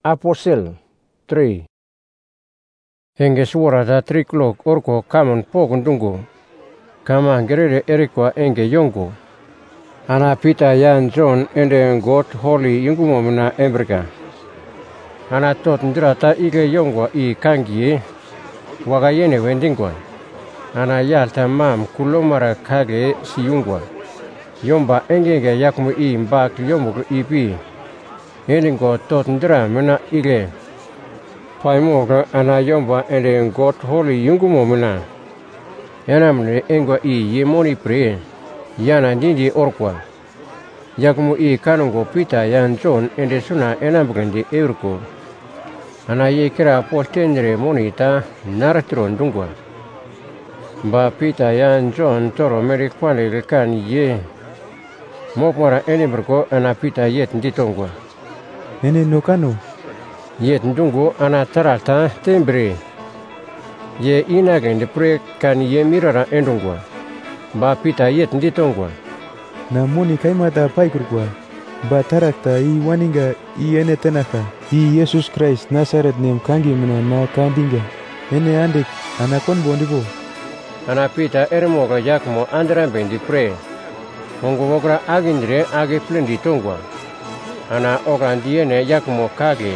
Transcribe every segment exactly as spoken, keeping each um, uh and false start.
Apostle three. Henge suarata triklok orko kaman pokundungu. Kama gerere erikwa enge yongo. Ana pita yan John ende God holy yungumomina embrika. Ana tot ndirata ige yongwa i kangi waga yene wendingwa. Ana yalta mam kulomara kage siyungwa. Yomba engenge yakmu i mbak yomugu ipi. Eningo tot ndira mina ige. Paimoga ana yomba ende God holy yungumomina. Yanamne engwa i yemoni pre. Yana ndindi orkwa. Yakmu i kanungo pita yan John ende suna enambgandi eurko. Ana ye kira poltenre monita naratron dungwa. Ba pita yan John toro merikwale kan ye. Mopmara enembrko ana pita yet nditongwa. Ene nokano. Yet ndungu ana taralta tembre. Ye inagende pre kan ye mirara endungwa. Ba pita yet nditongwa. Na moni kaimata paikurkwa. Ba tarakta i waninga i ene tenaka. I Jesus Christ Nazareth nem kangi mina na kandinga. Ene andek anakon bondibo. Ana pita ermoga yakmo andrambendi pre. Mongo mogra agindre age plendi tongwa. Ana ogandiene yakmo kage.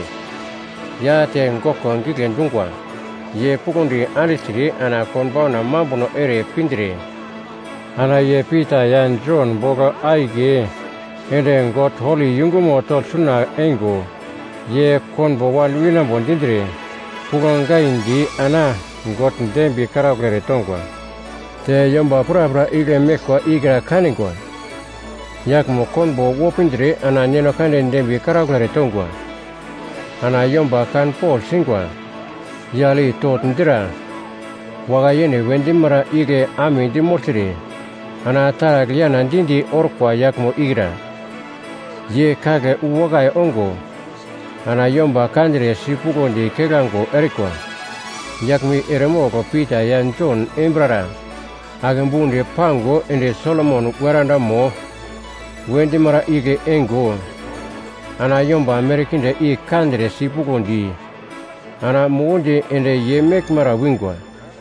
Ya te ngoko ngigen dungwa. Ye pukundi alitri ana konbona mambuno ere pindre. Ana ye pita yan John boga aige. Ende God holy yungumo tol suna engo. Ye konbo walwina bondindre. Puganga indi ana God ndembi karagere tongwa. Te yomba prabra ige mekwa igra kaningwa. Yakmo konbo wopindre ana nyeno kande ndembi karagere tongwa. Ana yomba kan Paul singwa. Yali tot ndira. Waga yene wendimara ige amindi mortire. Ana taragliana ndindi orkwa yakmo igra. Ye kage uwaga ongo. Ana yomba kandre sipugondi kegango erikwa. Yakmi eremogo pita yan John embrara. Agembundi pango ende Solomon weranda mo. Wendi mara ige engo. Ana yomba amerikinde i kandre sipugondi. Ana mugundi ende yemek mara wingwa.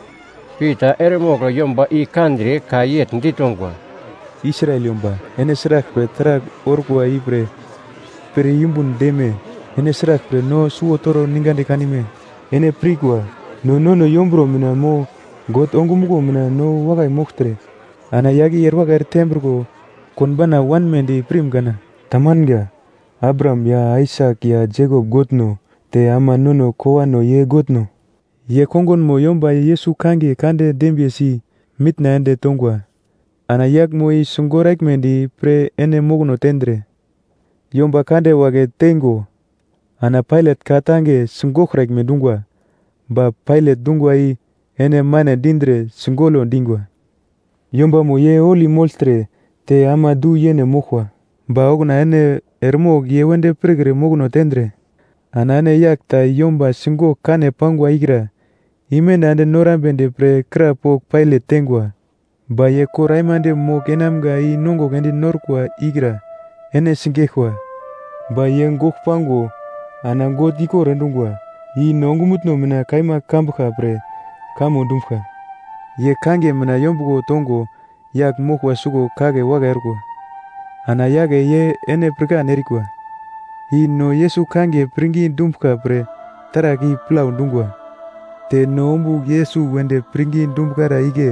Pita eremogo yomba i kandre kayet nditongwa. Israel yomba. Ene serak pre trak orkwa ibre. Pre yumbun deme. Ene serak pre no suo toro ningande kanime. Ene prigwa. No no no yombro mina mo. God ongumugo mina no wagai moktre. Ana yagi yer wagai tembrgo. Konbana one mendi prim gana. Tamanga. Abraham ya Isaac ya Jacob godno. Te ama nono kowa no ye godno. Ye kongon mo yomba Yesu kange kande dembye si. Mitna ende tongwa. Ana yak mo i sungorek mendi pre ene mogno tendre. Yomba kande wage tengo. Ana pilot katange sungokrak medungwa. Ba pilot dungwa i ene mane dindre sungolo dingwa. Yomba mo ye oli molstre te ama du yene mokwa. Ba ogna ene ermog ye wende pregre mogno tendre. Ana ene yak ta yomba sungo kane pangwa igra. Imena ande norambende pre krapok pilot tengwa. Ba ye koraimande mok enamga i nongo gendi norkwa igra. Ene singekwa. Ba ye ngok pango. Ana ngot iko rendungwa. I nongumutno mina kaima kambka pre. Kamo dumka. Ye kange mina yombugo tongo. Yak mokwa sugo kage waga ergo. Ana yage ye ene prika nerikwa. I no Yesu kange pringi dumka pre. Taraki plau dungwa. Te no ombu Yesu wende pringi dumkara ige.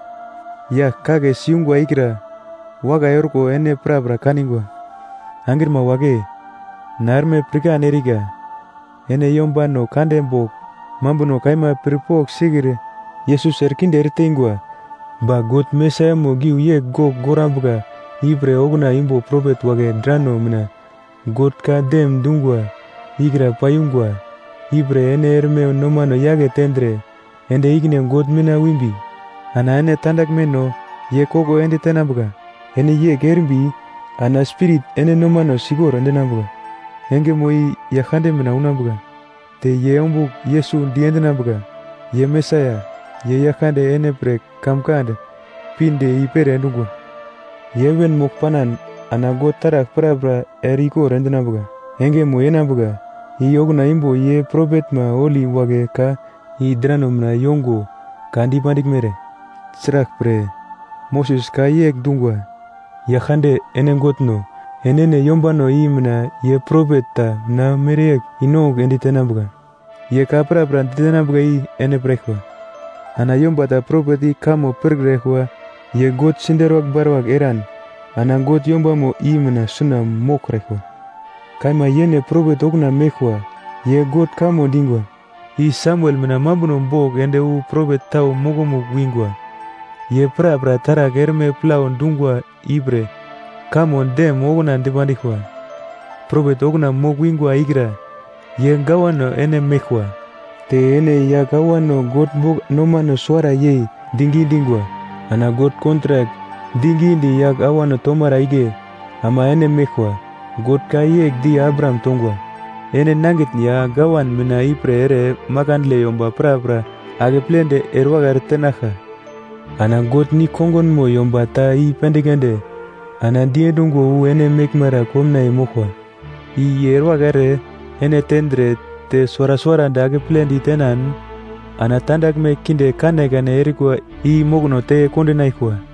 Yak kage siungwa igra. Waga ergo ene prabra kaningwa. Angirma wage. Narme prika neriga. Ene yomba no kande mbok. Mambu no kaima pripok sigire. Yesus erkinde ertengwa. Ba got mesa mo giu ye go gorambuga. Ibre oguna imbo probet wage drano mina. Got ka dem dungwa. Igra payungwa. Ibre ene erme nomano yage tendre. Ende igne got mina wimbi. Ana ene tandak meno. Ye kogo ende tenambuga. Ene ye gerimbi. Ana spirit ene nomano sigoro ende nambuga. Enge moi yakande mina unambuga. Te ye ombu Yesu diende nambuga. Ye Mesaya. Ye yakande ene pre kamkande. Pinde ipere endungwa. Ye wen mokpanan ana go tarak prabra eriko rende nambuga. Enge mo ye nambuga. i ogna imbo ye prophet ma oli wage ka i dranom na yongo kandi pandik mere. Serak pre Moses ka yek dungwa ya khande ene gotno enene yombano i mna ye prophet ta na merek inog endi tenabga. Ye ka pra pra tenabga i ene prekwa. Ana yomba ta prophet i kamo pergrehwa ye got sinderwak barwak eran. Ana got yomba mo i mna suna mokrekwa. Kaima yene prophet ogna mekwa ye got kamo dingwa. I Samuel mna mambuno mbog ende u prophet tau mogomo wingwa. Ye pra pra tara germe plau dungwa ibre kamo dem ogna ndibandikwa. Prophet ogna mog wingwa igra ye gawano ene mekwa. Te ene ya gawano got bog nomano suara ye dingi dingwa. Ana got kontrak dingi di ya gawano tomara ige ama ene mekwa. Got ka yek di Abraham tongwa. Ene nangit ya gawan mina ipre ere makan le yomba pra pra age plende erwagar tenaha. Ana got ni kongon mo yomba ta i pendigende. Ana die dungo u ene mekmara komna imokwa. I erwagare ene tendre te suara suara dage plendi tenan. Ana tandak me kinde kane gane erikwa i mogno te konde naikwa.